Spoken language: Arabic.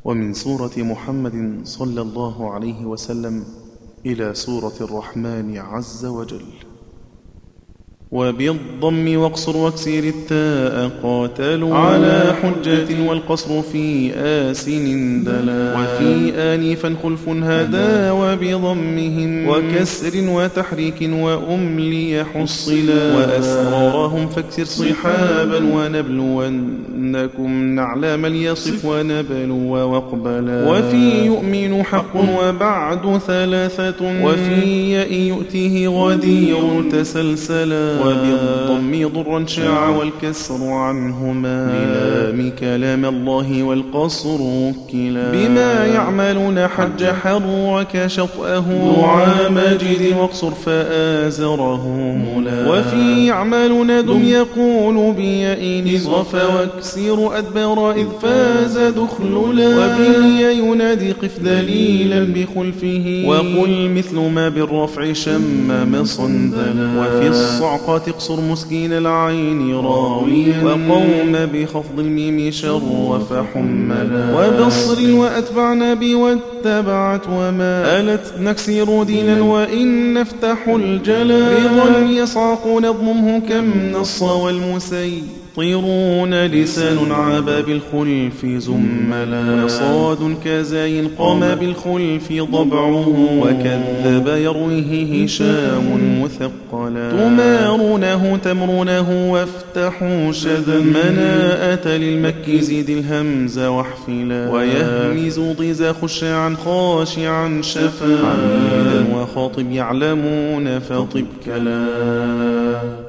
ومن سورة محمد صلى الله عليه وسلم إلى سورة الرحمن عز وجل. وبالضم واقصر واكسر التاء قاتلوا على حجة والقصر في آسن دلا وفي آنفا خلف هدا وبضمهم وكسر وتحريك وأملي حصلا وأسرارهم فاكسر صحابا ونبلونكم نعلم اليصف ونبلو واقبلا وفي يؤمن حق وبعد ثلاثة وفي ياء يؤتيه غدير تسلسلا وبالضم ضرا شاع والكسر عنهما للام كلام الله والقصر كلا بما يعملون حج حرك شطأه دعا ماجد واقصر فآزره ملا وفي يعملون دم يقول بياء صف واكسر أدبر إذ فاز دخللا وبالياء ينادي قف دليلا بخلفه وقل مثل ما بالرفع شمم صندلا وفي الصعق تقصر مسكين العين راويا وقوم بخفض الميم شرف حملا وبصر وأتبعنا بي واتبعت وما ألت نكسر دينا وإن نفتح الجلا رضا يصعق نضمه كم نص والمسيطرون لسان عبا بالخلف زملا وصاد كزاين قام بالخلف ضبعه وكذب يرويه هشام مثقلا تمارونه تمرونه وافتحوا شذا مناءة للمك زيد الهمز واحفلا ويهمز ضيزا خشعا خاشعا شفا عميدا وخاطب يعلمون فطب كلا